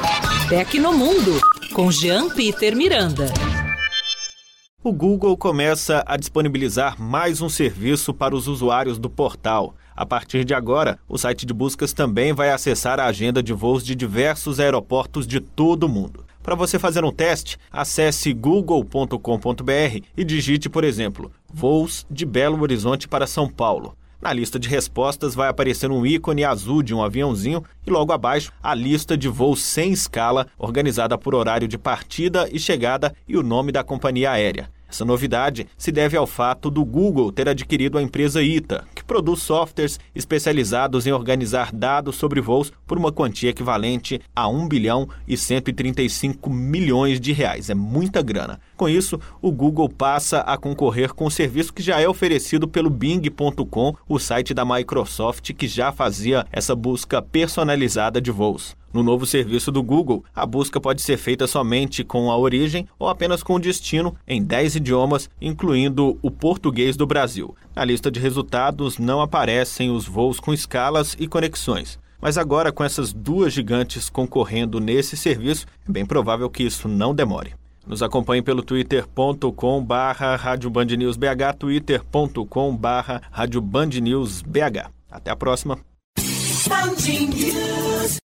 Tecnomundo, com Jean Peter Miranda. O Google começa a disponibilizar mais um serviço para os usuários do portal. A partir de agora, o site de buscas também vai acessar a agenda de voos de diversos aeroportos de todo o mundo. Para você fazer um teste, acesse google.com.br e digite, por exemplo, voos de Belo Horizonte para São Paulo. Na lista de respostas vai aparecer um ícone azul de um aviãozinho e logo abaixo a lista de voos sem escala, organizada por horário de partida e chegada e o nome da companhia aérea. Essa novidade se deve ao fato do Google ter adquirido a empresa ITA, que produz softwares especializados em organizar dados sobre voos por uma quantia equivalente a 1 bilhão e 135 milhões de reais. É muita grana. Com isso, o Google passa a concorrer com o serviço que já é oferecido pelo Bing.com, o site da Microsoft, que já fazia essa busca personalizada de voos. No novo serviço do Google, a busca pode ser feita somente com a origem ou apenas com o destino em 10 idiomas, incluindo o português do Brasil. Na lista de resultados não aparecem os voos com escalas e conexões. Mas agora, com essas duas gigantes concorrendo nesse serviço, é bem provável que isso não demore. Nos acompanhe pelo twitter.com/Rádio Band News BH, twitter.com/Rádio Band News BH. Até a próxima.